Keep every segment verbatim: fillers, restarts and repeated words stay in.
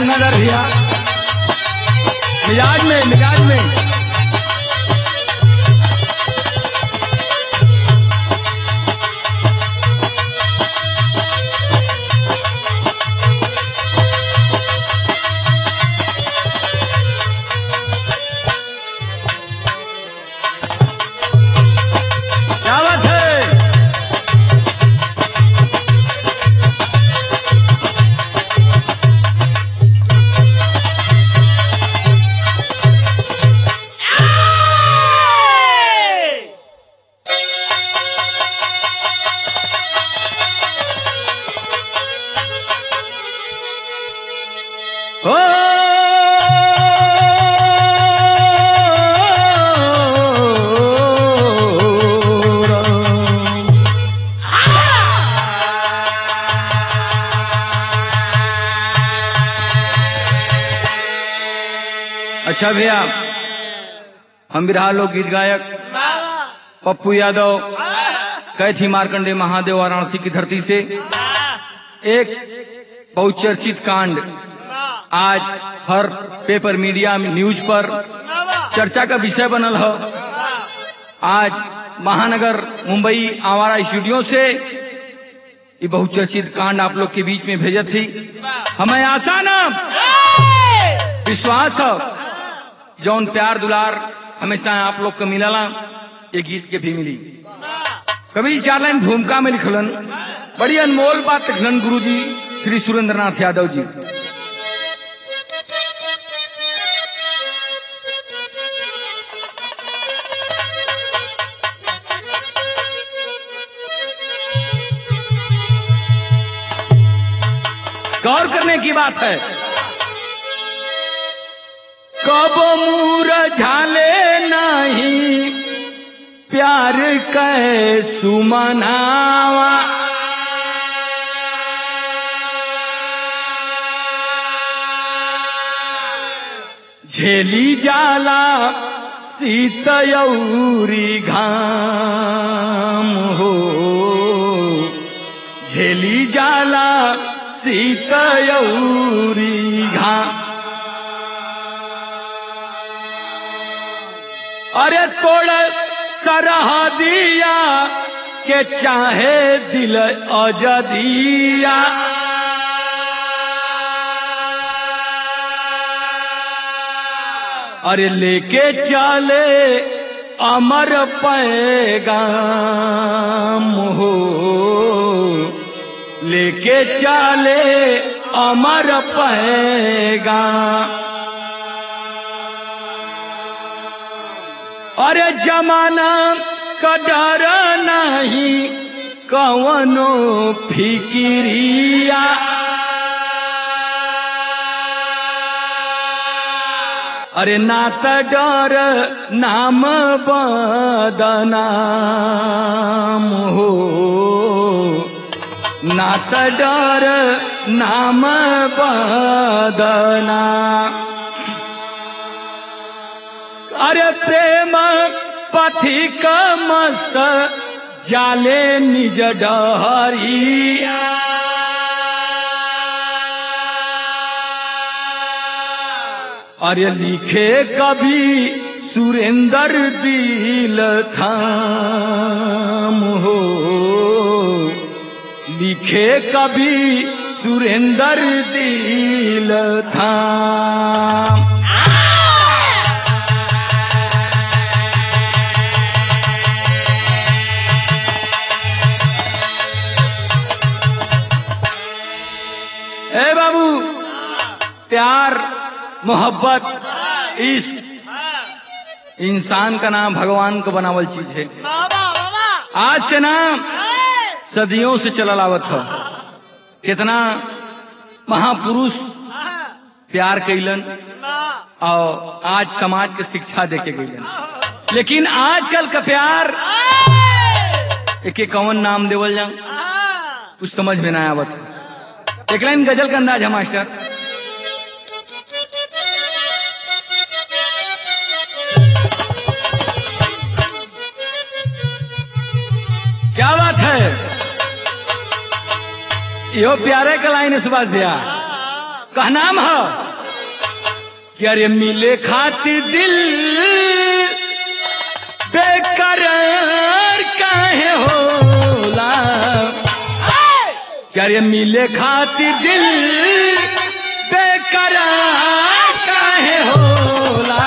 गंगाधर भैया मिजाज में मिजाज में क्या बात है। ओ अच्छा भैया, हम बिरहा लोक गीत गायक पप्पू यादव कैथी मार्कंडे महादेव वाराणसी की धरती से एक बहुचर्चित कांड आज हर पेपर मीडिया न्यूज पर चर्चा का विषय बनल हो। आज महानगर मुंबई आवारा स्टूडियो से ये बहुचर्चित कांड आप लोग के बीच में भेजा थी। हमें आशा ना विश्वास हो जौन प्यार दुलार हमेशा आप लोग को मिलला ये गीत के भी मिली। कभी चार लाइन भूमिका में लिखलन, बड़ी अनमोल बात लिखलन गुरु जी श्री सुरेंद्रनाथ यादव जी। गौर करने की बात है। कब मुरझाले नहीं प्यार कै सुमनावा, झेली जाला शीतयौरी घाम हो, झेली जाला शीतयौरी घाम। अरे तोड़ सरह दिया के चाहे दिल अजदिया, अरे लेके चले अमर पैगाम हो, लेके चले अमर पैगाम। अरे जमाना का डर नहीं कवनो फिकिरिया, अरे ना त डर नाम बदनाम हो, ना त डर नाम बदनाम। अरे प्रेम पथिक मस्त जाले निज डहरिया, अरे लिखे कभी सुरेंद्र दिल थाम हो, लिखे कभी सुरेंद्र दिल थाम। ए बाबू, प्यार मोहब्बत इश्क इंसान का नाम भगवान को बनावल चीज है। आज से नाम सदियों से चलल आवत हो। कितना महापुरुष प्यार कैलन और आज समाज के शिक्षा देके गईलन, लेकिन आजकल का प्यार एक कौन नाम देवल जा कुछ समझ में ना आवत। एक लाइन गजल का अंदाज है मास्टर। क्या बात है, यो प्यारे का लाइन है सुभाष भैया। का नाम है कि अरे मिले खातिर दिल बेकरार काहे होला, कि अरे मिले खातिर दिल बेकरार काहे होला,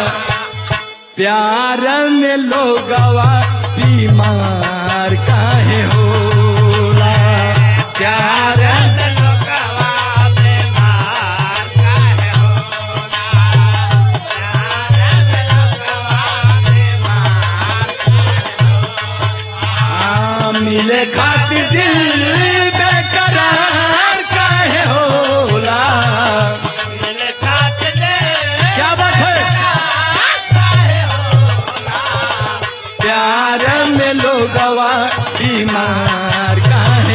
प्यार में लोगवा बीमार काहे होला, प्यार में लोगवा बीमार काहे होला, प्यार में लोगवा बीमार काहे होला, मिले खातिर दिल बेकरार काहे होला, मिले खातिर दिल क्या बात है प्यार में लोगवा बीमार काहे,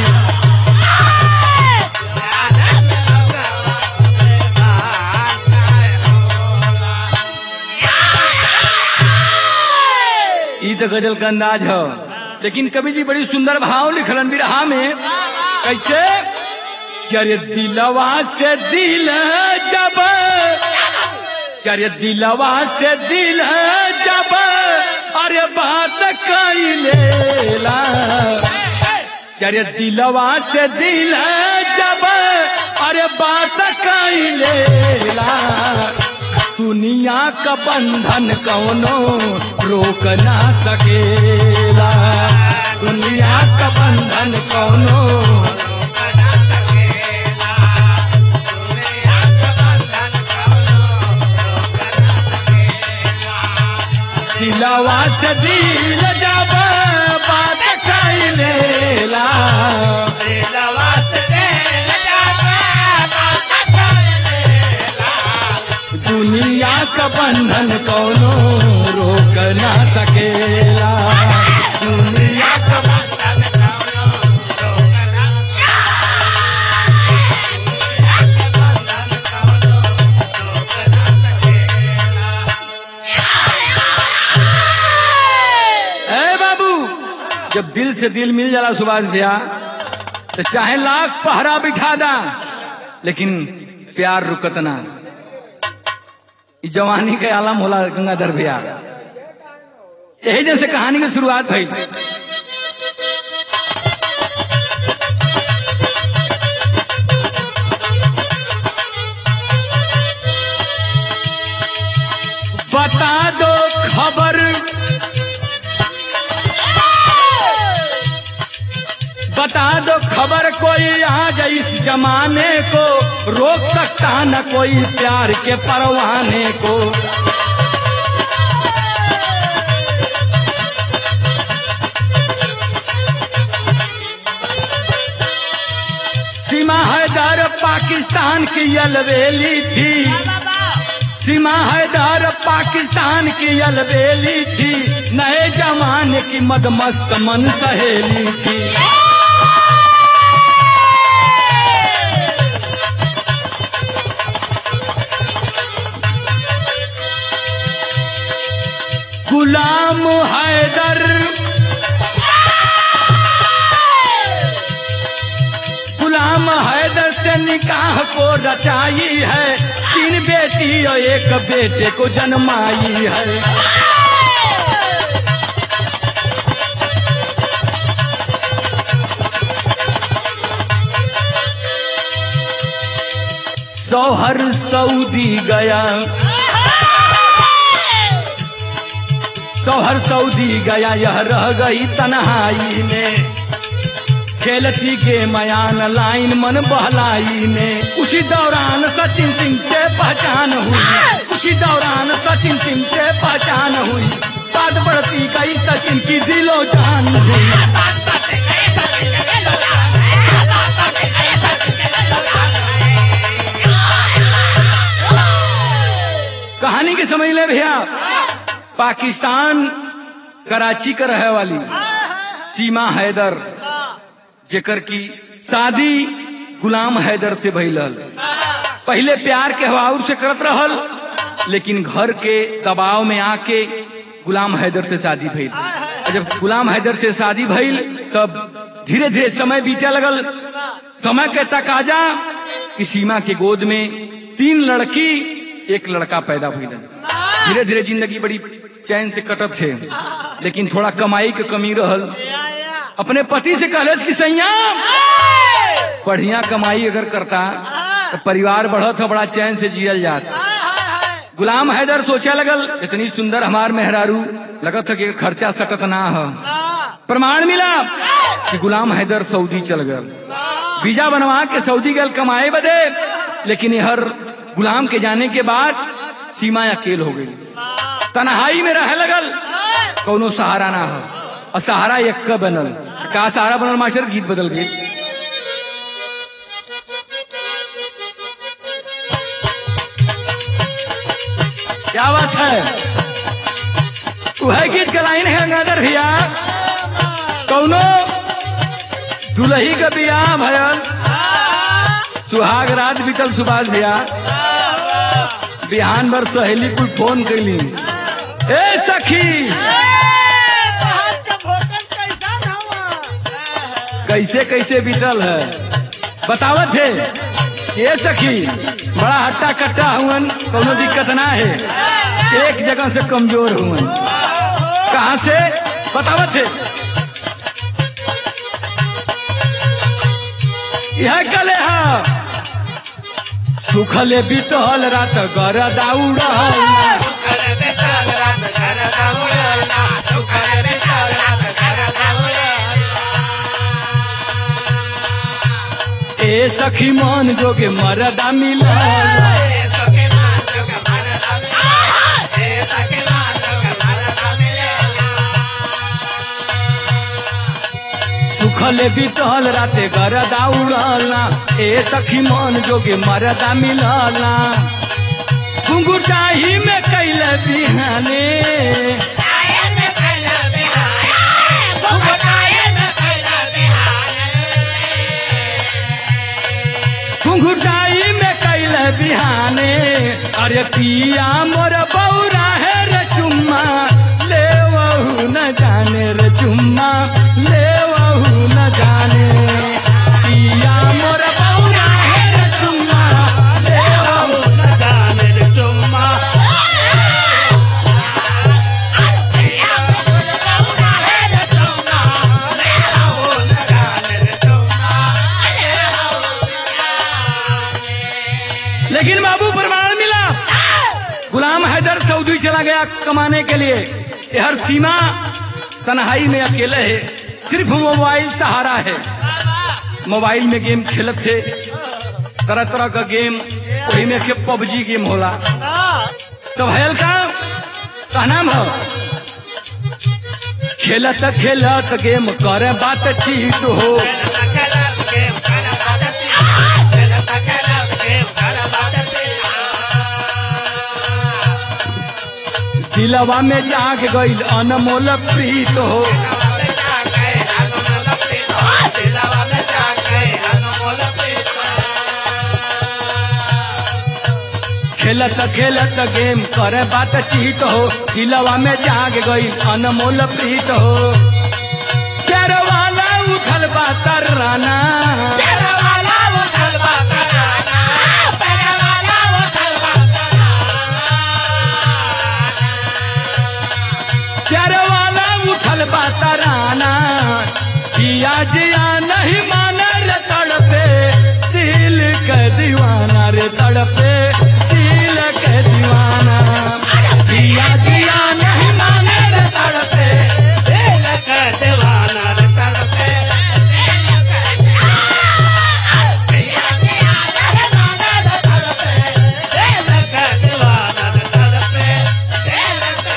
ई तो गजल का अंदाज है। लेकिन कवि जी बड़ी सुंदर भाव लिखलन बिरहा में, कैसे कि अरे दिलवा से दिल जब, अरे दिलवा से दिल जब अरे बात कैलेला, अरे दिलवा से दिल जब अरे बात कैलेला, दुनिया का बंधन कौनो रोक ना सकेला, दुनिया का बंधन कौनो रोक ना सकेला, दुनिया का बंधन कौनो रोक ना सकेला, दिलवा से दिल जब बात कैलेला, दिलवा से दिल जब बात कैलेला, दुनिया का बंधन कौनो रोक ना सकेला, दुनिया का बंधन कौनो रोक ना सकेला, बंधन कौनो रोक ना सकेला। ए बाबू, जब दिल से दिल मिल जाला सुभाष भैया तो चाहे लाख पहरा बिठा दा, लेकिन प्यार रुकत ना। जवानी के आलम होला गंगाधर भैया, यही जैसे कहानी की शुरुआत भई। बता दो खबर, बता दो खबर कोई आज इस जमाने को रोक सकता न कोई प्यार के परवाने को, सीमा हैदर पाकिस्तान की अलवेली थी, सीमा हैदर पाकिस्तान की अलवेली थी, नए जमाने की मदमस्त मन सहेली थी, गुलाम हैदर, गुलाम हैदर से निकाह को रचाई है, तीन बेटी और एक बेटे को जन्माई है, शौहर सऊदी गया, शौहर सऊदी गया यह रह गई तन्हाई में, खेलती के मयान लाइन मन बहलाई ने, उसी दौरान सचिन सिंह से पहचान हुई, उसी दौरान सचिन सिंह से पहचान हुई, बात बढ़ती गई सचिन की दिलो जान हुई। कहानी की समझ ले भैया, पाकिस्तान कराची का रहे वाली सीमा हैदर, जेकर की शादी गुलाम हैदर से भइल, पहले प्यार के हवाउर से करत रहल, लेकिन घर के दबाव में आके गुलाम हैदर से शादी भइल। जब गुलाम हैदर से शादी भइल तब धीरे धीरे समय बीते लगल, समय के तकाजा कि सीमा के गोद में तीन लड़की एक लड़का पैदा हुई। धीरे धीरे जिंदगी बड़ी चैन से कटत थे, लेकिन थोड़ा कमाई के कमी रहल। अपने पति से कहले कि सैया बढ़िया कमाई अगर करता तो परिवार बढ़त हो, बड़ा चैन से जियल जात। गुलाम हैदर सोचा लगल इतनी सुंदर हमार मेहरारू, लगत था कि खर्चा सकत ना हो। प्रमाण मिला कि गुलाम हैदर सऊदी चल गल, वीजा बनवा के सऊदी गल कमाए बदे। लेकिन हर गुलाम के जाने के बाद सीमा अकेल हो गई, तन्हाई में रह लगल, कौनो सहारा ना हो। और सहारा एक का बनल, का सहारा बनल मास्टर? गीत बदल गए। क्या बात है? वह गीत का लाइन है गंगाधर भैया, कौनो दुल्ही का बियाह भयल, सुहाग रात बीतल सुभाष भैया, बिहान भर सहेली कुल फोन कैली, ए सखी कैसे कैसे बीतल है बतावत है। ये सखी बड़ा हट्टा कट्टा हुवन, कोनो दिक्कत ना है, एक जगह से कमजोर हुवन। कहाँ से बतावत है? यह कले हा सुखले बीतल रात गर दाउड़ा, ए सखी मन जोगे मरदा मिला, सुखले बीतल राते गर दाउड़ला, ए सखी मन जोगे मरदा मिलला। घुंघुटाही में कैले बिहाने, घुंघुटाई में कैले बिहाने, अरे पिया मोर बौरा है रे चुम्मा, ले वहू न जाने रे चुम्मा, ले वहू न जाने। पिया मोर बौरा है रे चुम्मा, ले वहू न जाने रे चुम्मा। लेकिन बाबू प्रमाण मिला, गुलाम हैदर सऊदी चला गया कमाने के लिए। हर सीमा तन्हाई में अकेले है, सिर्फ मोबाइल सहारा है। मोबाइल में गेम खेलत थे, तरह तरह का गेम, वही में के पबजी गेम होला। तो भैल का का नाम है, खेलत खेलत गेम करे बातचीत हो, दिलवा में जाग गईल अनमोल प्रीत हो। खेलत खेलत गेम करे बातचीत हो, दिलवा में जाग गईल अनमोल प्रीत हो। प्यार वाला उठल बा तराना, तराना, जिया जिया नहीं माना रे तड़पे, दिल के दीवाना रे तड़पे, दिल के दीवाना। जिया जिया नहीं माना रे तड़पे, दिल के दीवाना रे तड़पे, दिल के दीवाना। जिया जिया नहीं माना रे तड़पे, दिल के दीवाना रे तड़पे, दिल के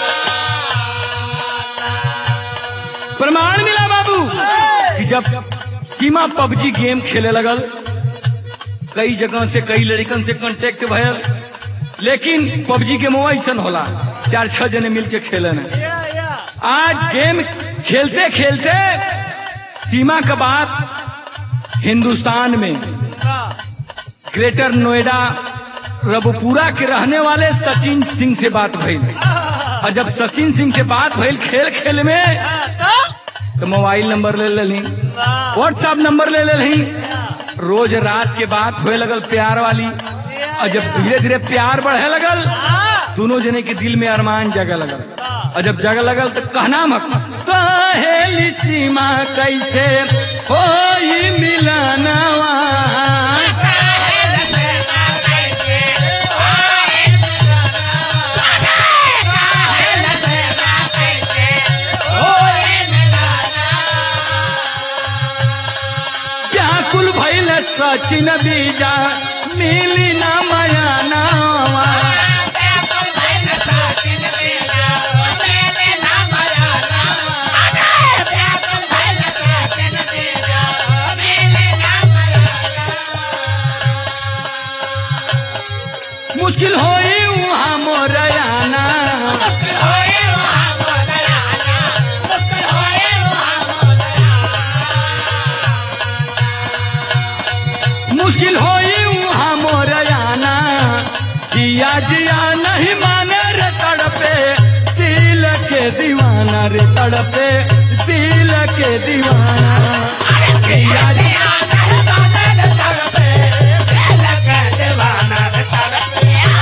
दीवाना। प्रमाण मिला बाबू कि जब सीमा पबजी गेम खेले लगल, कई जगह से कई लड़कन से कांटेक्ट भयल, लेकिन पबजी के मोबाइल ऐसा होला चार छह जने मिलके खेले न। आज गेम खेलते खेलते सीमा के बाद हिंदुस्तान में ग्रेटर नोएडा रबुपुरा के रहने वाले सचिन सिंह से बात भइल। और जब सचिन सिंह से बात भइल खेल खेल में, तो मोबाइल नंबर ले लेली, व्हाट्सएप नंबर ले लेली, रोज रात के बात होए लगल प्यार वाली, और जब धीरे धीरे प्यार बढ़े लगल दोनों जने के दिल में अरमान जगे लगल, और जब जगे लगल तो कहना मत कहेली सीमा कैसे होई मिलनवा, व्याकुल भइल सचिन बीजा मिली ना माया नावा, मुश्किल होई वहाँ मोर आना, मुश्किल होई वहाँ मोर आना, जिया जिया नहीं माने रे तड़पे दिल के दीवाना, रे तड़पे दिल के दीवाना, जिया जिया नहीं माने रे तड़पे दिल के दीवाना, रे तड़पे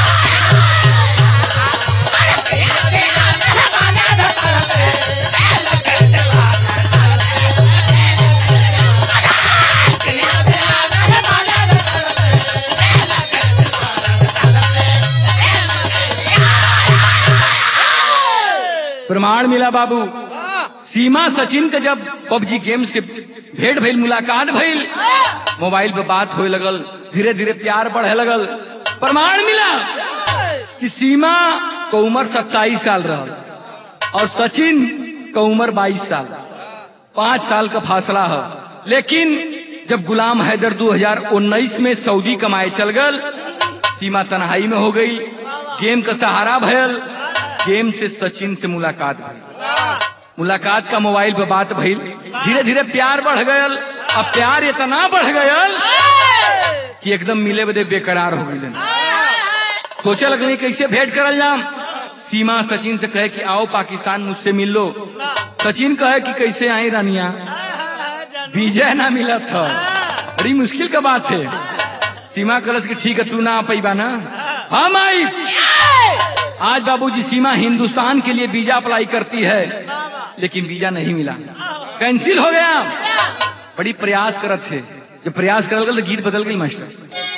प्रमाण मिला बाबू। सीमा सचिन के जब पबजी गेम से भेंट भइल, मुलाकात भइल, मोबाइल पे बात होए लगल, धीरे धीरे प्यार बढ़े लगल। प्रमाण मिला कि सीमा को उम्र सत्ताईस साल रहल और सचिन को उम्र बाईस साल, पांच साल का फासला है। लेकिन जब गुलाम हैदर दो हजार उन्नीस में सऊदी कमाए चल गल, सीमा तन्हाई में हो गई, गेम का सहारा भयल, गेम से सचिन से मुलाकात भइल, मुलाकात का मोबाइल पे बात भइल, धीरे धीरे प्यार बढ़ गयल। अब प्यार इतना बढ़ गयल कि एकदम मिले बदे बेकरार हो गई। सोचे लगनी कैसे भेंट करल जाम। सीमा सचिन से कहे कि आओ पाकिस्तान मुझसे मिल लो। सचिन कहे कि कैसे आई रानिया, विजय ना मिला था, बड़ी मुश्किल का बात है। सीमा कलस की ठीक है तू ना आ पाईबा ना, हम आई। आज बाबूजी सीमा हिंदुस्तान के लिए वीजा अप्लाई करती है, लेकिन वीजा नहीं मिला, कैंसिल हो गया। बड़ी प्रयास करत थे, जब प्रयास करल गल तो गीत बदल गई मास्टर।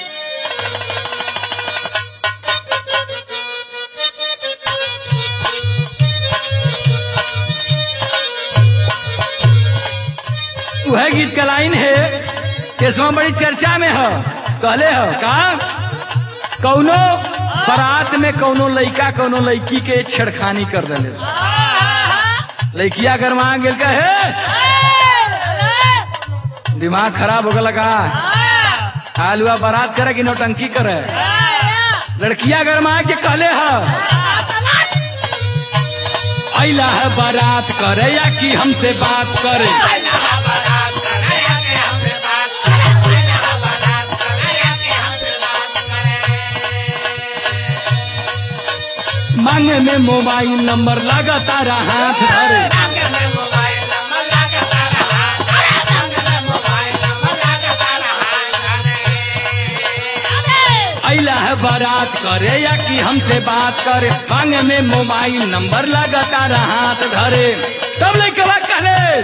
वह गीत का लाइन है, इसमें बड़ी चर्चा में है, कहले हो का कौनो बारात में कौनो लड़का कौनो लड़की के छेड़खानी कर दिले, लड़किया गरमा गेल कहे दिमाग खराब हो गया का, आलुआ बारात करे कि नौटंकी करे। लड़किया गरमा के कहले है अइला है बारात करे या कि हमसे बात करे, मांगे में मोबाइल नंबर लगातार हाथ धरे, अइला है बारात करे या कि हमसे बात करे, मांगे में मोबाइल नंबर लगातार हाथ धरे। तब लइकवा कहले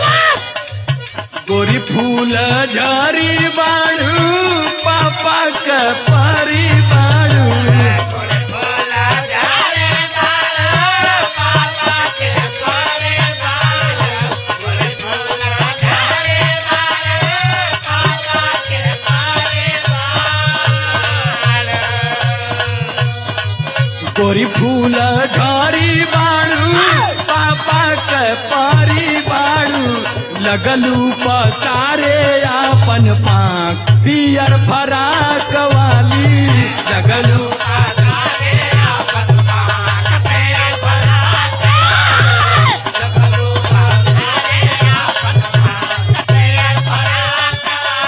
गोरी फूल झरी बाड़ू पापा के परी बाड़ू, गोरी फूल झरी बाड़ू पापा के परी बाड़ू, लगलू पसारे अपन पाक पियर फराक वाली, लगलू पसारे अपन पाक पियर फराक, लगलू पसारे अपन पाक पियर फराक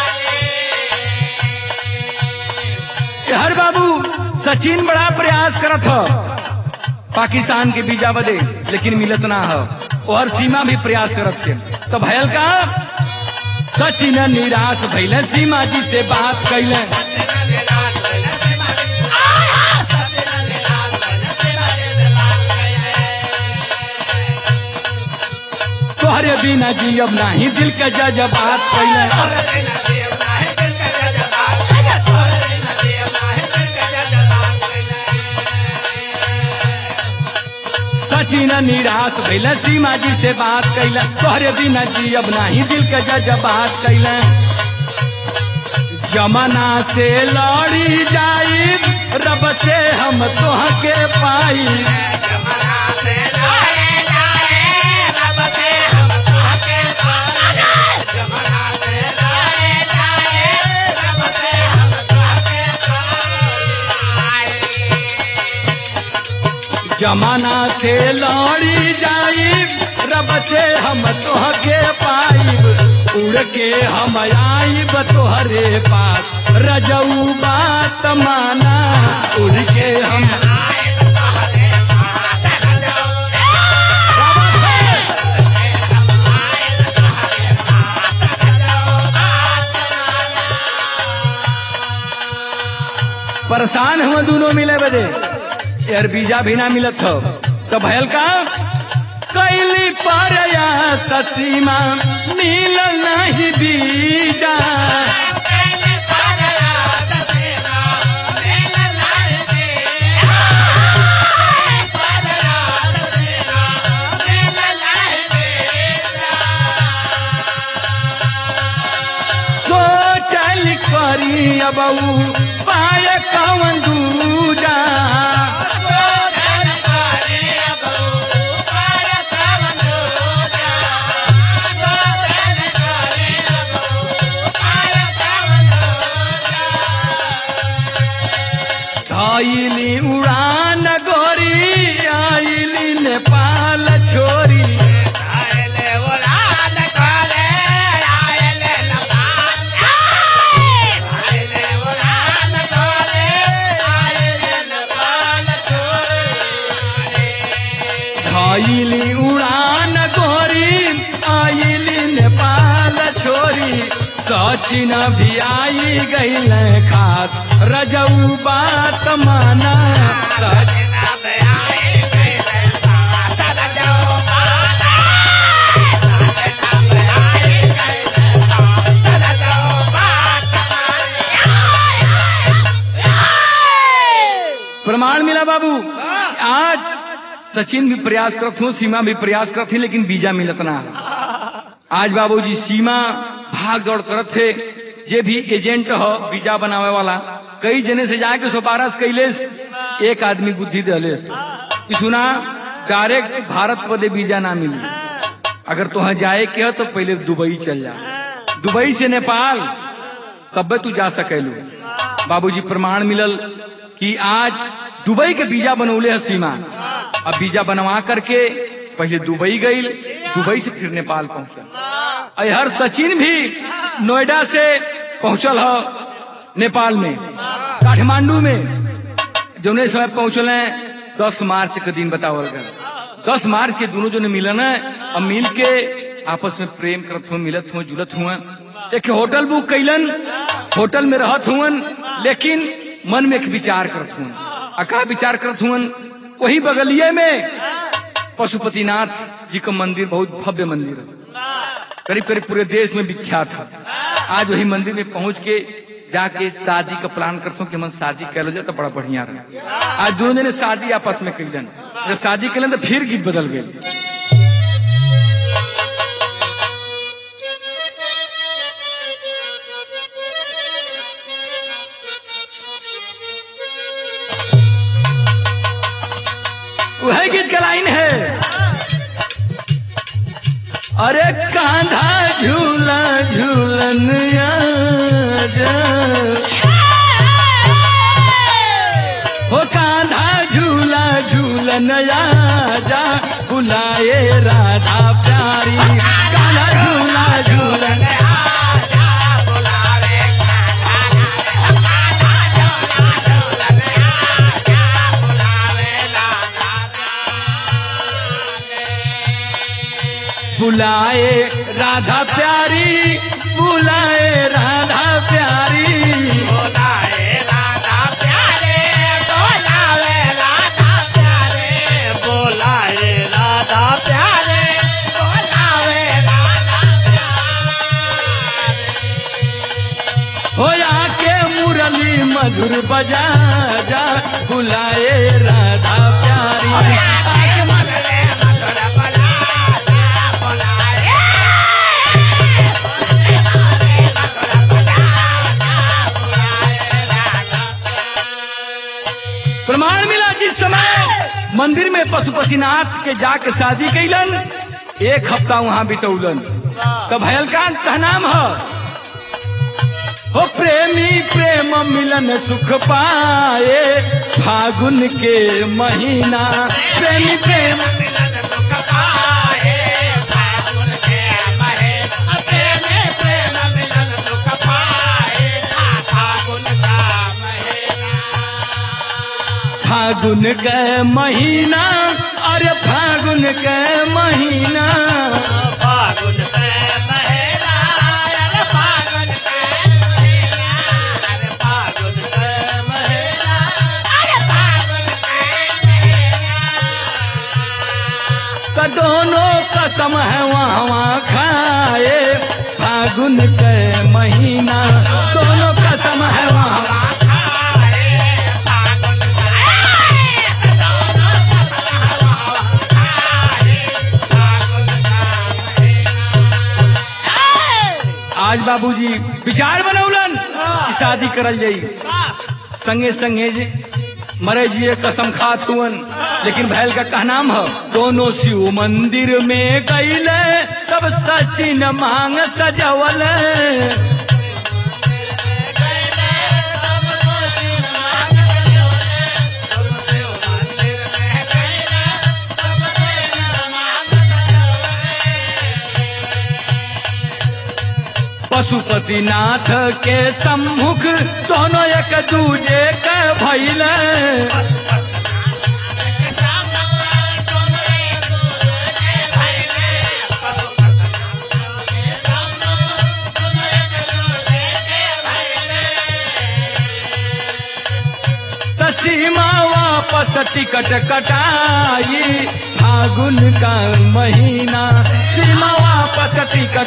वाली। हर बाबू सचिन बड़ा प्रयास करत हो पाकिस्तान के वीजा बदे, लेकिन मिलत ना हो, और सीमा भी प्रयास करत थे। तो भयल का सचिन निराश भैले सीमा जी से बात कैले तोहरे बिना जी अब नहीं दिल के जज्बात कैले सचिन निराश भैले सीमा जी से बात कैले तोहरे बिना जी अब नहीं दिल के जज्बात कैले जमाना से लड़ी जाई रब से हम तोह के पाई जमाना से लड़ी जाई रब से हम तोहके पाइब उड़ के हम आइब तोहरे पास रजऊ बात माना उड़ के हम परेशान हुआ दोनों मिले बजे यार बीजा भी ना मिलत हो तो भयल का कैली प्रयास सीमा मिल नहीं बीजा सोचल करी अब पाए कौन दूजा आइली उड़ान गोरी आइली नेपाल छोरी आइले उड़ान गोरी आइले नेपाल आइले उड़ान गोरी आइले नेपाल छोरी आइली उड़ान गोरी आइली नेपाल छोरी सचिन भी आई गई खास रजऊ बात माना सचिन भी आई गई खास रजऊ माना सचिन भी आई गई खास रजऊ बात प्रमाण मिला बाबू आज सचिन भी प्रयास करत हूँ सीमा भी प्रयास करत थी लेकिन बीजा मिलत ना आज बाबूजी सीमा भाग दौड़ करत थे जे भी एजेंट हो बीजा बनावे वाला कई जने से जाके सिफारिश कैलेस एक आदमी बुद्धि दलेस कि सुना डायरेक्ट भारत पदे बीजा ना मिली अगर तुह जाए के हो तो पहले दुबई चल जा दुबई से नेपाल तब तू जा सकेलू बाबूजी प्रमाण मिलल कि आज दुबई के बीजा बनौले है सीमा अब बीजा बनवा करके पहले दुबई गई दुबई से फिर नेपाल पहुंचल हर सचिन भी नोएडा से पहुंचल हो नेपाल में काठमांडू में जो समय पहुंचल है दस मार्च के दिन बतावल गया दस मार्च के दोनों जो ने मिलन है अब मिल के आपस में प्रेम करत हुए मिलत हुए जुलत हुए एक होटल बुक कैलन होटल में रहत हुए लेकिन मन में एक विचार करत हुए अका विचार करत हुए वही बगलिए में पशुपतिनाथ जी का मंदिर बहुत भव्य मंदिर है करीब करीब पूरे देश में विख्यात है आज वही मंदिर में पहुंच के जाके शादी का प्लान करता हूँ कि हम शादी कर लो जाए तो बड़ा बढ़िया रहे आज दोनों जने शादी आपस में कैलन जब शादी कैलन तो फिर गीत बदल गए वह गीत का लाइन है अरे कांधा झूला झूलन आजा हो कांधा झूला झूलन आजा बुलाए राधा प्यारी कांधा झूला झूलन आजा बुलाए बुलाए राधा प्यारी बुलाए राधा प्यारी, बोलाए राधा प्यारे, बोलाए राधा प्यारे, बोलाए राधा प्यारे, बोलाए राधा प्यारे। हो आके मुरली मधुर बजा जा बुलाए राधा प्यारी, आके मुरली मधुर बजा जा बुलाए प्रमाण मिला जिस समय मंदिर में पशुपतिनाथ के जाके शादी कैलन, एक हफ्ता वहां बितौलन। तो भयल का नाम है हो प्रेमी प्रेम मिलन सुख पाए फागुन के महीना, प्रेमी प्रेम मिलन सुख पाए फागुन के महीना, प्रेमी प्रेम मिलन सुख पाए फागुन का महीना, फागुन के महीना, अरे फागुन के महीना, फागुन के महीना, अरे फागुन के महीना, अरे फागुन के महीना, अरे फागुन के महीना। का दोनों कसम है वहाँ वहाँ खाए फागुन के महीना, दोनों कसम है वहाँ वहाँ। आज बाबूजी विचार बनौलन कि शादी करल जाई, संगे संगे जी मरे जिए कसम खात हुअन, लेकिन भैल का कहनाम है दोनों शिव मंदिर में गईले तब सचिन मांग सजवल, पशुपतिनाथ के सम्मुख दोनों एक दूजे के भइले, सीमा वापस टिकट कटाई फागुन का महीना, सीमा वापस टिकट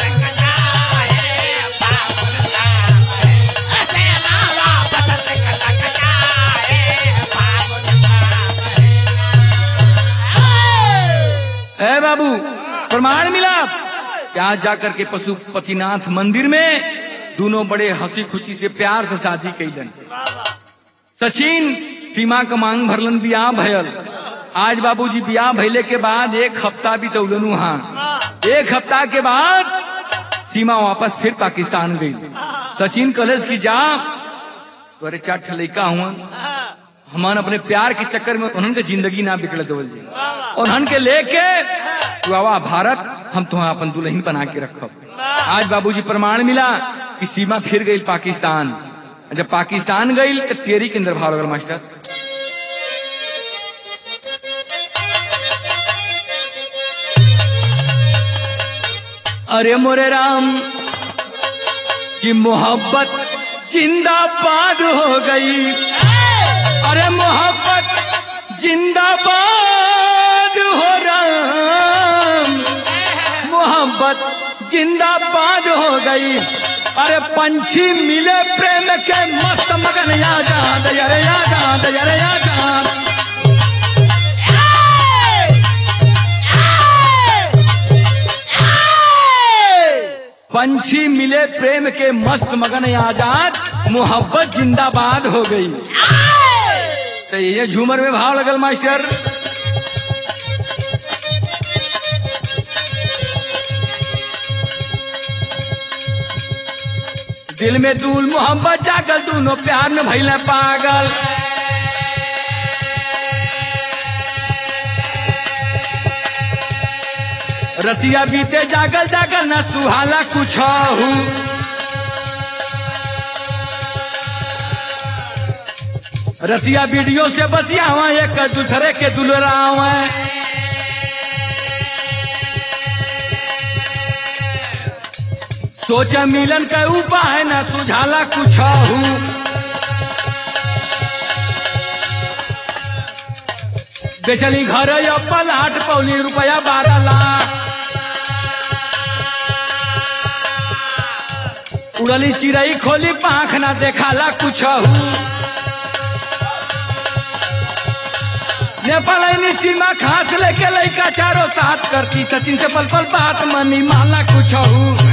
है बाबू। प्रमाण मिला यहाँ जाकर के पशुपतिनाथ मंदिर में दोनों बड़े हंसी खुशी से प्यार से शादी कैलन। सचिन सीमा का मांग भरलन, बियाह भयल। आज बाबूजी बियाह भइले के बाद एक हफ्ता भी तौलन वहाँ, एक हफ्ता के बाद सीमा वापस फिर पाकिस्तान गई। सचिन कॉलेज की जा तोरे चार ठलैका हुआ, हमान अपने प्यार के चक्कर में उन्हन के जिंदगी ना बिगड़ देवल जी, उन्हन के लेके तू आवा भारत, हम तुहा अपन दुल्हन बना के रखब। आज बाबूजी प्रमाण मिला कि सीमा फिर गई पाकिस्तान। जब पाकिस्तान गई तो तेरी के अंदर भाव लगल मास्टर, अरे मोरे राम की मोहब्बत जिंदाबाद हो गई, अरे मोहब्बत जिंदाबाद हो राम, मोहब्बत जिंदाबाद हो गई। अरे पंछी मिले प्रेम के मस्त मगन याद आद, अरे याद आद, अरे याद आद। पंछी मिले प्रेम के मस्त मगन आजाद, मोहब्बत जिंदाबाद हो गई। तो ये झूमर में भाव लगल मास्टर, दिल में दूल मोहब्बत जागल, दोनों प्यार में भइले पागल। रतिया बीते जागल जागल न सुहाला कुछ हूँ, रतिया वीडियो से बतियावा एक दूसरे के दुलरावा। सोचा मिलन का उपाय न सुझाला कुछ हूँ। बेचली घर या पलाट पौली रुपया बारह लाख। उड़ली चिड़ई खोली पाख ना देखाला कुछ हूँ। नेपाल सीमा खास लेके लैका चारों साथ करती सचिन से पल पल बात मनी माला कुछ हूँ।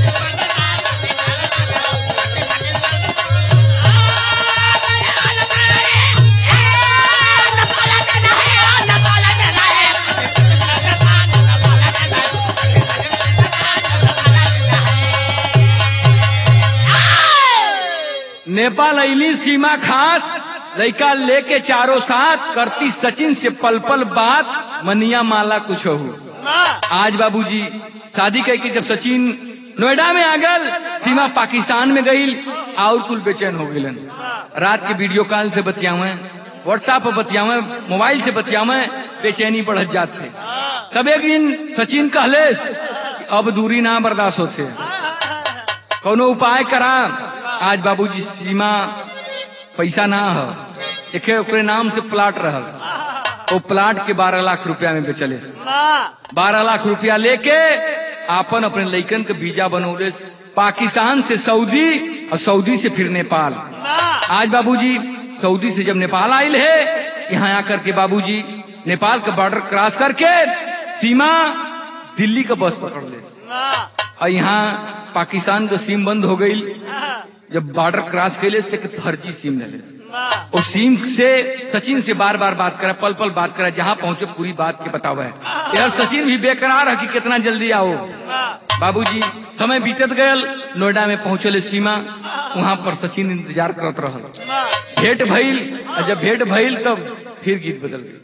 नेपाल अली सीमा खास लड़का लेके चारों साथ करती सचिन से पल पल बात मनिया माला कुछ हो। आज बाबूजी शादी कह के जब सचिन नोएडा में आ गल, सीमा पाकिस्तान में गई और कुल बेचैन हो गलन। रात के वीडियो कॉल से बतियावे, व्हाट्सएप पर बतियावे, मोबाइल से बतियावे, बेचैनी बढ़ जाते। तब एक दिन सचिन कहले अब दूरी ना बर्दाश्त होते, कोनो उपाय करा। आज बाबूजी सीमा पैसा ना हो, एक ओकरे नाम से प्लाट रहल, वो प्लाट के बारह लाख रुपया में बेचले। बारह लाख रुपया लेके आपन अपने लइकन के वीजा बनौले, पाकिस्तान से सऊदी और सऊदी से फिर नेपाल। आज बाबूजी सऊदी से जब नेपाल आयल है, यहाँ आकर के बाबूजी नेपाल का बॉर्डर क्रॉस करके सीमा दिल्ली का बस पकड़ ले और यहाँ पाकिस्तान का सीम बंद हो गई। जब बॉर्डर क्रॉस कैले फर्जी सिम ले, और सिम से सचिन से बार बार बात करा, पल पल बात करा, जहाँ पहुंचे पूरी बात के बतावा है। यार सचिन भी बेकरार है कि कितना जल्दी आओ। बाबूजी समय बीतत गयल, नोएडा में पहुंचले सीमा, वहां पर सचिन इंतजार करत रहल। भेंट भइल, और जब भेंट भइल तब फिर गीत बदल गई।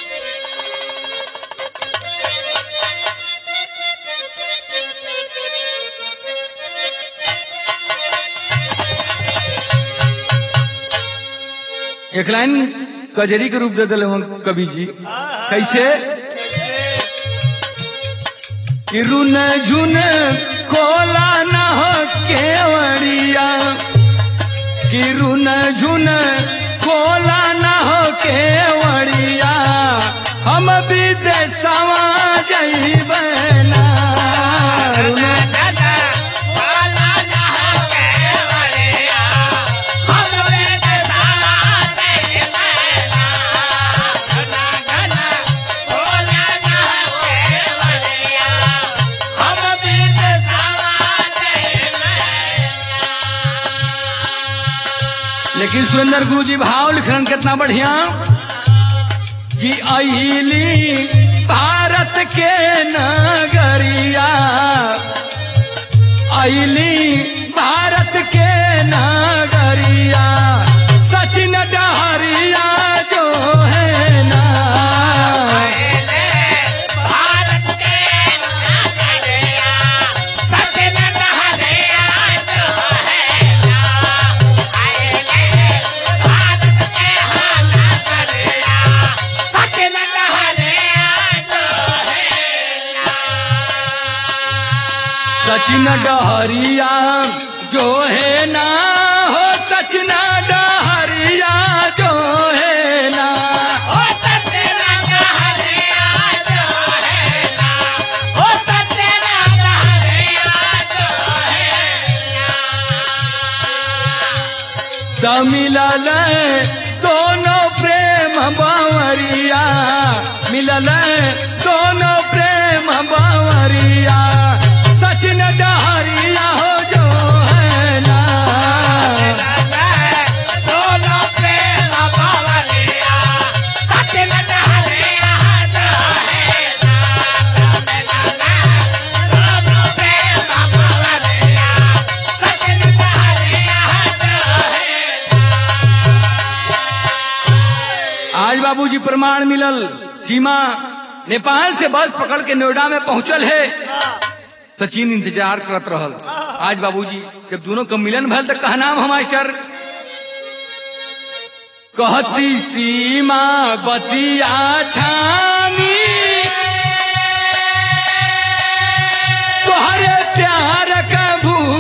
एक लाइन कजरी के रूप दे दिले कवि जी, कैसे कि रुन झुन खोला न हो केवड़िया, कि रुन झुन खोला न हो केवड़िया, हम विदेशवा जइबे ना। लेकिन सुरेंद्र गुरु जी भाव लिखन कितना बढ़िया कि अहिली भारत के नगरिया, अहिली भारत के नगरिया, सचिन डहरिया जो है ना। सचिन डहरिया जो है ना हो, सचिन डहरिया जो है ना, ओ सचिन डहरिया जो है ना, ओ सचिन डहरिया जो है ना। मिलल दोनों प्रेम बावरिया, मिलल दोनों प्रेम बावरिया, सचिन डहरिया हो जो है ना। दोनों प्रेम बावरिया, सचिन डहरिया जो है ना। दोनों प्रेम बावरिया, सचिन डहरिया जो है ना। आज बाबूजी प्रमाण मिलल, सीमा नेपाल से बस पकड़ के नोएडा में पहुंचल है। सचिन इंतजार करत रहल। आज बाबूजी जब दोनों का मिलन भल तो कहा नाम हमारे सर, कहती सीमा बतिया छानी, तोहरे प्यार का भू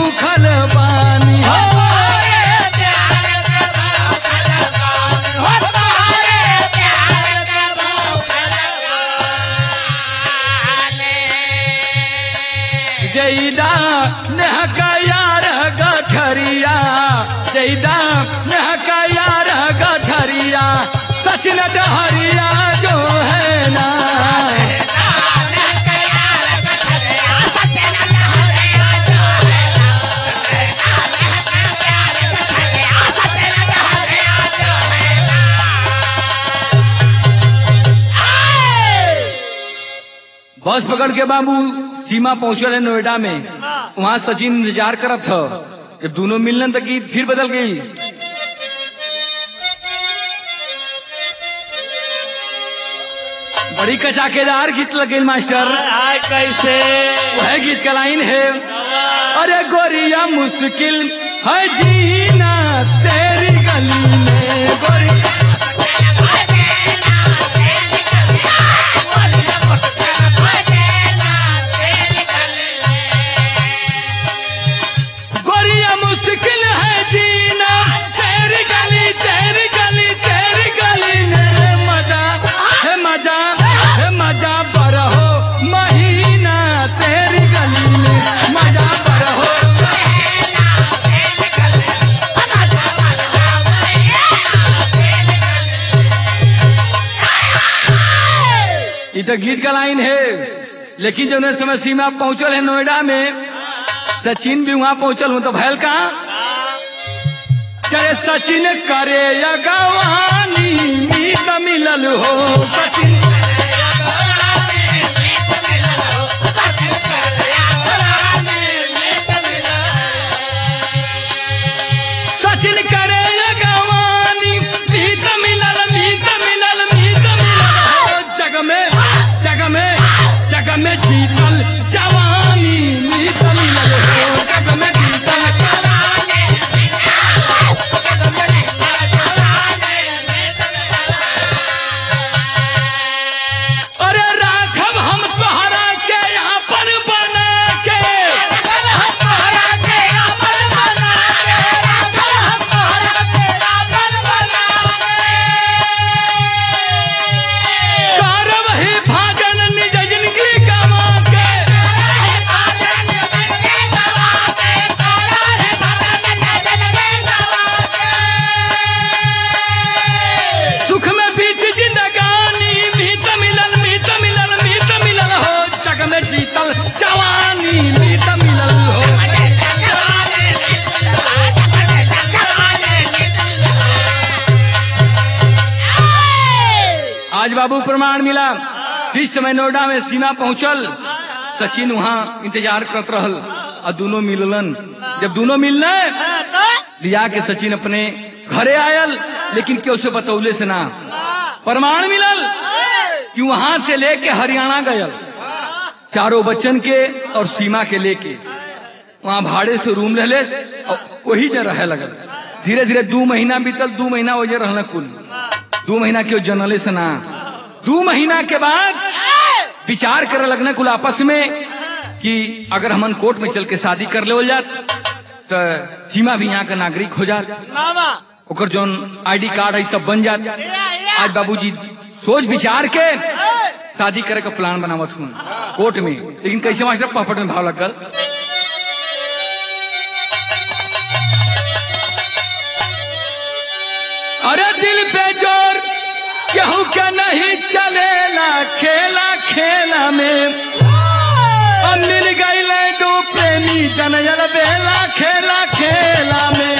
जईदा नेह का यार गठरिया जईदा नेह का यार गठरिया सचिन डहरिया जो है ना बस पकड़ के बाबू सीमा पहुंचल है नोएडा में। वहां सचिन इंतजार करत था। जब दोनों मिलन तक गीत फिर बदल गई। बड़ी कचाकेदार गीत लगे मास्टर। आय कैसे वह गीत का लाइन है, अरे गोरिया मुश्किल है जीना तेरी गली में गोरी तो गीत का लाइन है। लेकिन जब ने समय सीमा पहुंचल है नोएडा में, सचिन भी वहां पहुंचल हूं तो भैल कहा करे सचिन करे अगवानी मीत मिलल हो सचिन सचिन करे अगवानी मीत मिलल मीत मिलल मीत मिलल हो जग में जग में जग में जीतल जवानी मीत मिलल हो जग में जीतल अरे राघव हम तोहरा के अपन बना के करब ही भागन निज जिंदगी गवा के सुख में बीत जिंदगानी मीत मिलल मीत मिलल मीत मिलल हो जग में जीतल जवानी मीत मिलल हो आज बाबू प्रमाण मिला। इस समय नोएडा में सीमा पहुंचल, सचिन वहां इंतजार करत रहल और दोनों मिललन। जब दोनों मिलने लिया के सचिन अपने घरे आयल, लेकिन क्यों से बतौले से ना प्रमाण मिलल कि वहां से लेके हरियाणा गयल चारों बच्चन के और सीमा के लेके वहां भाड़े से रूम रहले और वही जगह रहे लगल। धीरे धीरे दो महीना बीतल, दो महीना वही रहना कुल दो महीना क्यों जनले से ना दो महीना के बाद विचार करे लगने कुल आपस में कि अगर हमन कोर्ट में चल के शादी कर ले जात तो सीमा भी यहाँ का नागरिक हो जात, ओकर जोन आईडी कार्ड है सब बन जात। आज बाबूजी सोच विचार के शादी करे का प्लान बनावत हूँ कोर्ट में। लेकिन कैसे मास्टर पॉपट में भाव लगल अरे दिल पे जोर केहू के नहीं चलेला खेला खेला में अब मिल गई दो प्रेमी जनयल बेला खेला खेला में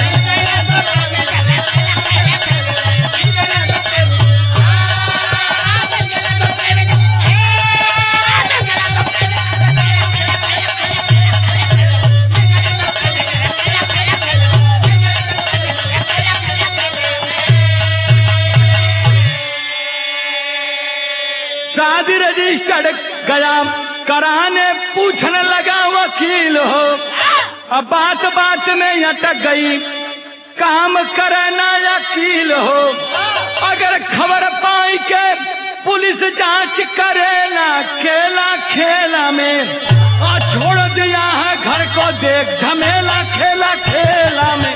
शादी रजिस्टर्ड गया कराने पूछने लगा वकील हो। अब बात बात में अटक गई काम करना यकील हो। अगर खबर पाई के पुलिस जांच करेला खेला खेला में और छोड़ दिया है घर को देख झमेला खेला खेला में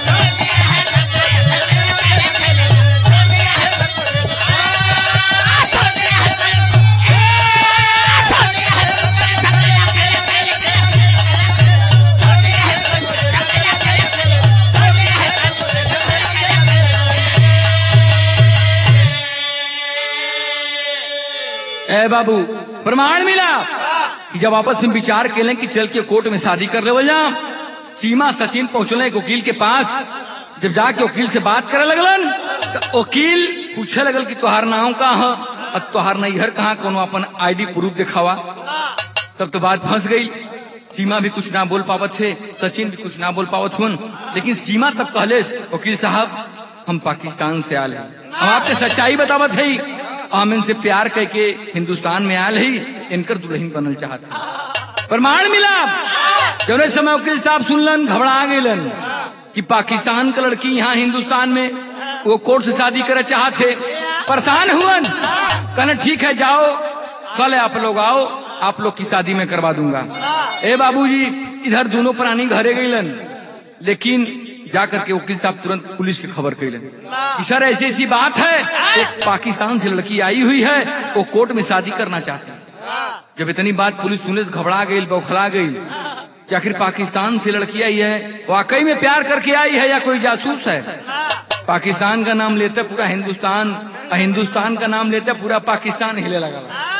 कहे बाबू प्रमाण मिला कि जब आपस में विचार के लें कि चल के कोर्ट में शादी कर ले जा, सीमा सचिन पहुंचले एक वकील के पास। जब जाके वकील से बात करे लगलन तो वकील पूछे लगल कि तोहार नाम का है और तोहार नैहर कहाँ, कोनो अपन आईडी प्रूफ दिखावा। तब तो बात फंस गई। सीमा भी कुछ ना बोल पावत थे, सचिन भी कुछ ना बोल पावत हुन, लेकिन सीमा तब कहले वकील साहब हम पाकिस्तान से आले, हम आपके सच्चाई बतावत है, हम इनसे प्यार करके हिंदुस्तान में आल है, इनकर दुल्हन बनल चाहता। प्रमाण मिला। जौने समय वकील साहब सुनलन घबरा गईलन कि पाकिस्तान का लड़की यहाँ हिंदुस्तान में वो कोर्ट से शादी करे चाहते। परेशान हुआ, कहने ठीक है जाओ, कल आप लोग आओ, आप लोग की शादी में करवा दूंगा। ए बाबूजी इधर दोनों प्राणी घरे गईलन, लेकिन जाकर के वकील साहब तुरंत पुलिस की खबर कैलन कि सर ऐसी ऐसी बात है, एक पाकिस्तान से लड़की आई हुई है, वो कोर्ट में शादी करना चाहती। जब इतनी बात पुलिस सुनने से घबरा गई, बौखला गई कि आखिर पाकिस्तान से लड़की आई है, वाकई में प्यार करके आई है या कोई जासूस है। पाकिस्तान का नाम लेते पूरा हिंदुस्तान, हिंदुस्तान का नाम लेते पूरा पाकिस्तान हिले लगा।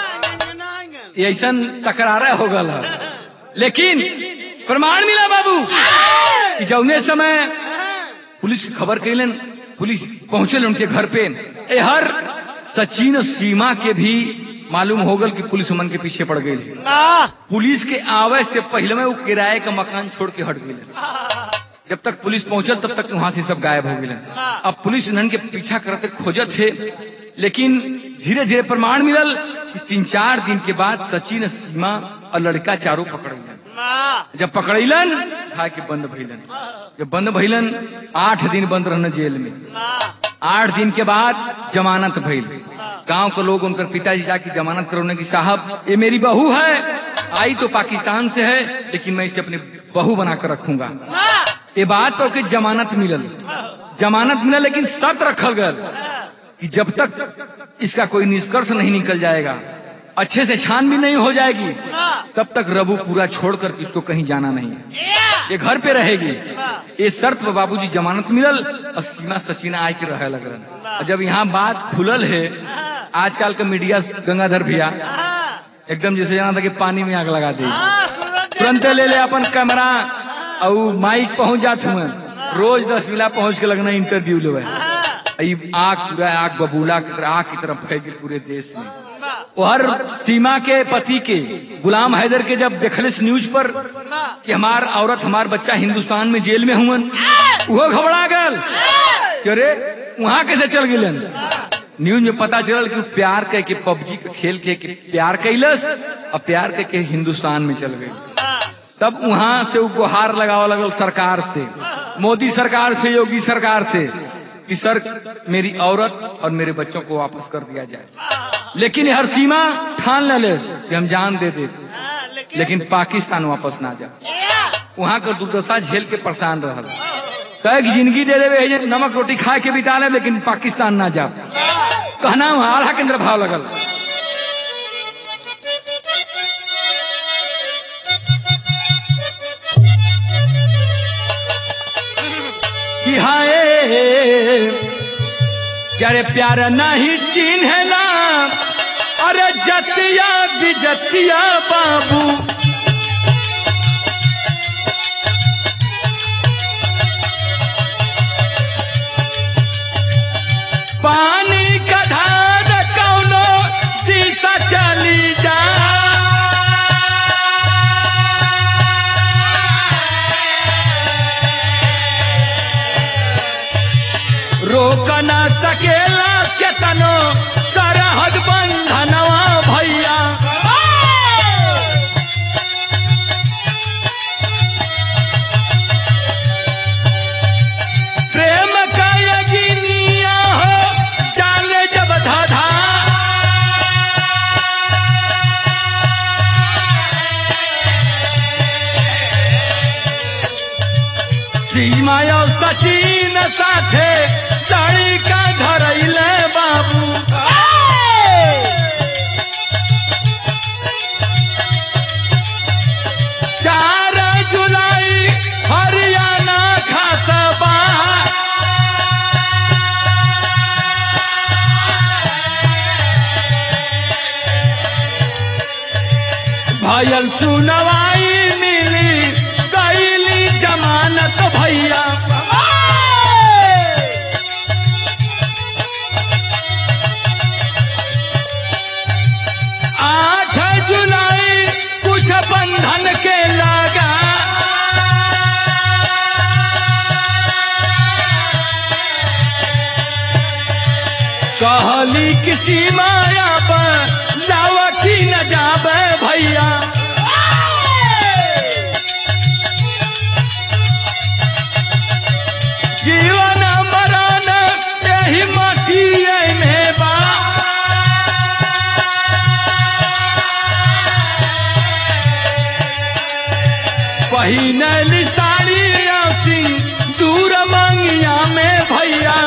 ऐसा तकरार हो गया, लेकिन प्रमाण मिला बाबू कि जौने समय पुलिस की खबर कैलन, पुलिस पहुंचे उनके घर पे। ए हर सचिन सीमा के भी मालूम हो गल कि पुलिस मन के पीछे पड़ गई। पुलिस के आवे से पहले में वो किराए का मकान छोड़ के हट गई। जब तक पुलिस पहुंचल तब तक वहां से सब गायब हो गए। अब पुलिस इन्हन के पीछा करते खोजत थे, लेकिन धीरे धीरे प्रमाण मिलल कि तीन चार दिन के बाद सचिन सीमा और लड़का चारों पकड़लन। जब पकड़लन खाए के बंद भइलन। जब बंद भइलन आठ दिन बंद रहने जेल में। आठ दिन के बाद जमानत भइल। गांव के लोग उनकर पिताजी जाके जमानत करवाने की साहब ये मेरी बहू है, आई तो पाकिस्तान से है, लेकिन मैं इसे अपनी बहू बनाकर रखूंगा। ये बात पर जमानत मिलल, जमानत मिलल, लेकिन शर्त रखल गल कि जब तक इसका कोई निष्कर्ष नहीं निकल जाएगा, अच्छे से छानबीन नहीं हो जाएगी, तब तक रबू पूरा छोड़कर इसको कहीं जाना नहीं है, ये घर पे रहेगी। ये शर्त पर बाबूजी जमानत मिलल और सीमा सचिन आए के रहे लग रहा। जब यहाँ बात खुलल है, आजकल का मीडिया गंगाधर भैया एकदम जैसे जाना था कि पानी में आग लगा दे, तुरंत ले ले अपन कैमरा और माइक पहुंच जात हुए, रोज दस मिला पहुंच के लगना इंटरव्यू ले। आग पूरा आग बबूला की तरह आग की तरफ फैल पूरे देश में। और सीमा के पति के गुलाम हैदर के जब देखलिस न्यूज पर कि हमार औरत हमार बच्चा हिंदुस्तान में जेल में हुआ, वो घबरा गल, अरे वहां कैसे चल गिलन। न्यूज में पता चलल कि प्यार कह के पबजी के खेल के, के प्यार कैलस और प्यार कह के हिंदुस्तान में चल गई। तब वहां से वो गुहार लगाव लगल सरकार से, मोदी सरकार से, योगी सरकार से कि सर मेरी औरत और मेरे बच्चों को वापस कर दिया जाए। लेकिन हर सीमा ठान ले कि हम जान दे दे, लेकिन पाकिस्तान वापस ना जाए। वहां का दुर्दशा झेल के परेशान रहल, कहे कि जिंदगी दे देवे, नमक रोटी खा के बिता ले, लेकिन पाकिस्तान ना जाओ। कहना आल्हा के अंदर भाव लगल। कि हाय यारे प्यार नहीं चिन्हला, अरे जतिया बिजतिया बाबू, पानी का धार कौनो दिशा चली जा, रोक न सकेला केतनो सरहद बंधनवा भैया। प्रेम का यज्ञिया हो जाने जब धाधा, सीमा और सचिन साथे चढ़ी का धरैले बाबू। चार जुलाई हरियाणा खासबा, भयल सुनवाई मिली कैली जमानत भैया। आठ जुलाई कुछ बंधन के लगा, कहली किसी माया पर जावटी न जाबे भैया। जीवन मरण यही माटी में बा, पहिनली साड़ी सिंदूर मंगिया में भैया।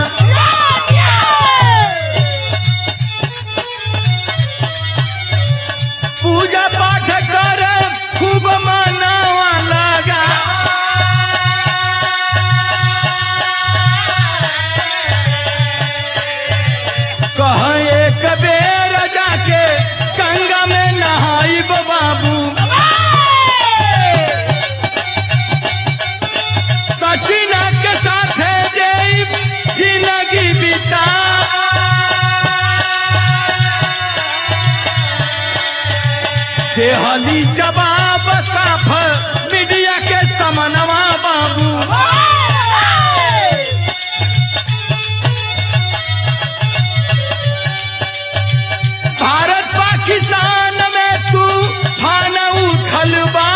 पूजा पाठ कर खूब मनावा लगा, कह एक बेर जाके गंगा में नहाई बाबू। सचिना के साथ जई जिंदगी बिता, देहली जवाब साफ मीडिया के समनवा बाबू। भारत पाकिस्तान में तू फान उठल बा,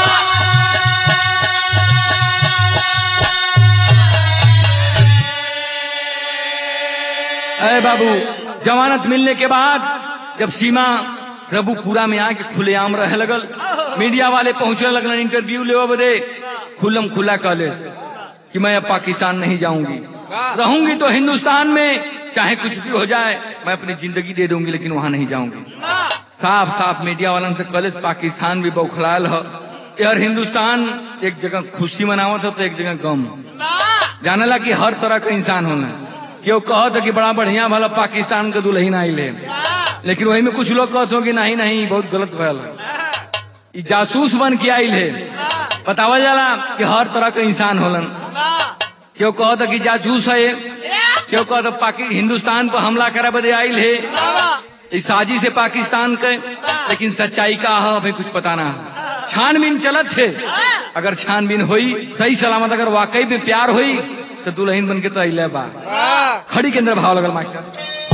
अरे बाबू जमानत मिलने के बाद जब सीमा रबुपुरा में आके खुलेआम रहे लगल, मीडिया वाले पहुंचने लगल इंटरव्यू ले बदे खुलम खुला कॉलेज कि मैं अब पाकिस्तान नहीं जाऊंगी, रहूंगी तो हिंदुस्तान में, चाहे कुछ भी हो जाए मैं अपनी जिंदगी दे दूंगी लेकिन वहां नहीं जाऊंगी। साफ साफ मीडिया वालों से कॉलेज पाकिस्तान भी बौखलाल है यार। हिंदुस्तान एक जगह खुशी मनावत हो तो एक जगह गम, जानला कि हर तरह का इंसान होना। क्यों कहो कि बड़ा बढ़िया भला पाकिस्तान का दुल्हन आइल है, लेकिन वही में कुछ लोग कहते हो कि नहीं नहीं बहुत गलत भयल है, जासूस बन के आइल है। बतावा जाला कि हर तरह का इंसान होलन। क्यों कहते कि जासूस है, क्यों कहते पाकि हिंदुस्तान पर हमला करे बदे आइल है, इस साजिश से पाकिस्तान के, लेकिन सच्चाई का है अभी कुछ पता ना। छानबीन चलत है, अगर छानबीन हुई सही सलामत, अगर वाकई में प्यार हुई तो दुल्हन बन के तो अइले बा। खड़ी के अंदर भाव लगल मास्टर।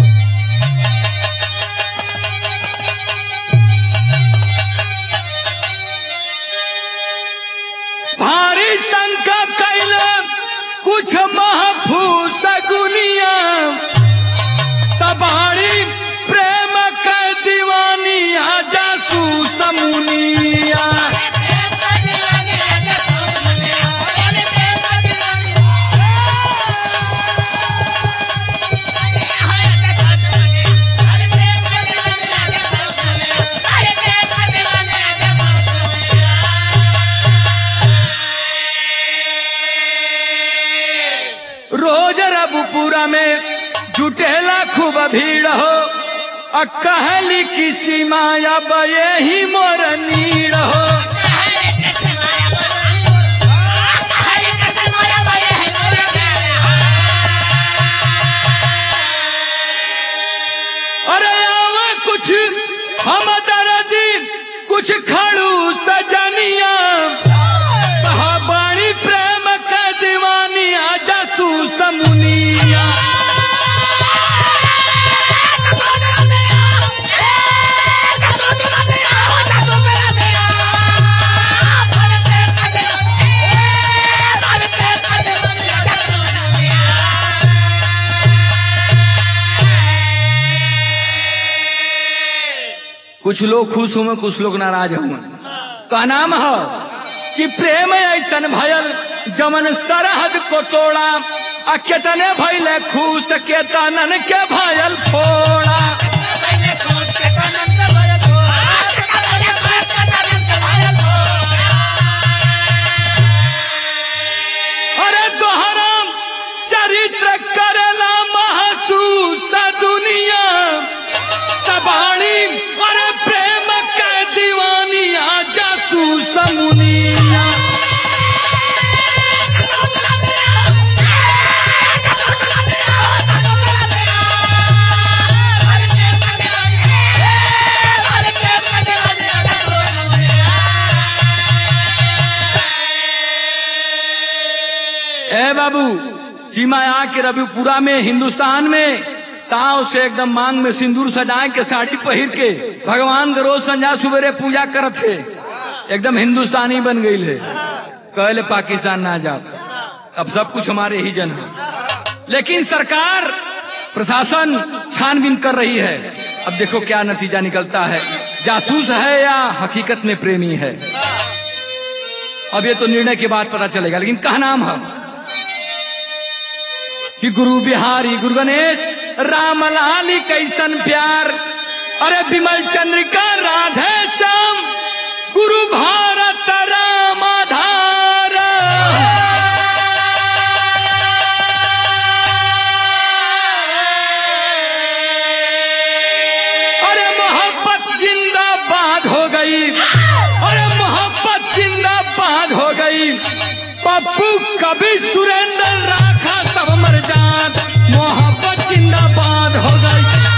भारी शंका कैल कुछ महफूस गुनिया, तबाड़ी प्रेम के दीवानिया जासूस मुनिया। रोज रबुपुरा में जुटेला खूब भीड़ हो, कहली किसी माया बये ही मोर नीड़ हो। अरे आवा कुछ हम दर्दी कुछ खड़ू सजनिया, बाणी प्रेम का दीवानिया जासूस मुनिया। कुछ लोग खुश हुए कुछ लोग नाराज हुए। का नाम है कि प्रेम ऐसन भयल जमन सरहद को तोड़ा, आ केतने भइले खुश केतनन के भयल फोड़ा। अरे दोहरा चरित्र करेला महसूस दुनिया, तबाड़ी अरे प्रेम के दीवानिया जा बाबू सीमा आके रविपुरा में हिंदुस्तान में ताव से एकदम मांग में सिंदूर सजाए के साड़ी पहिर के भगवान के रोज संध्या सुबेरे पूजा करत थे, एकदम हिंदुस्तानी बन गई है। कहले पाकिस्तान ना जाओ, अब सब कुछ हमारे ही जन है। लेकिन सरकार प्रशासन छानबीन कर रही है। अब देखो क्या नतीजा निकलता है, जासूस है या हकीकत में प्रेमी है। अब ये तो निर्णय के बाद पता चलेगा, लेकिन कहा नाम है कि गुरु बिहारी गुरु गणेश रामलाली कैसन प्यार, अरे विमल चंद्रिका राधे श्याम गुरु भारत राम आधार। अरे मोहब्बत जिंदाबाद हो गई, अरे मोहब्बत जिंदाबाद हो गई। पप्पू कभी सुरेंद्र राखा सब मर जात, मोहब्बत जिंदाबाद हो गई।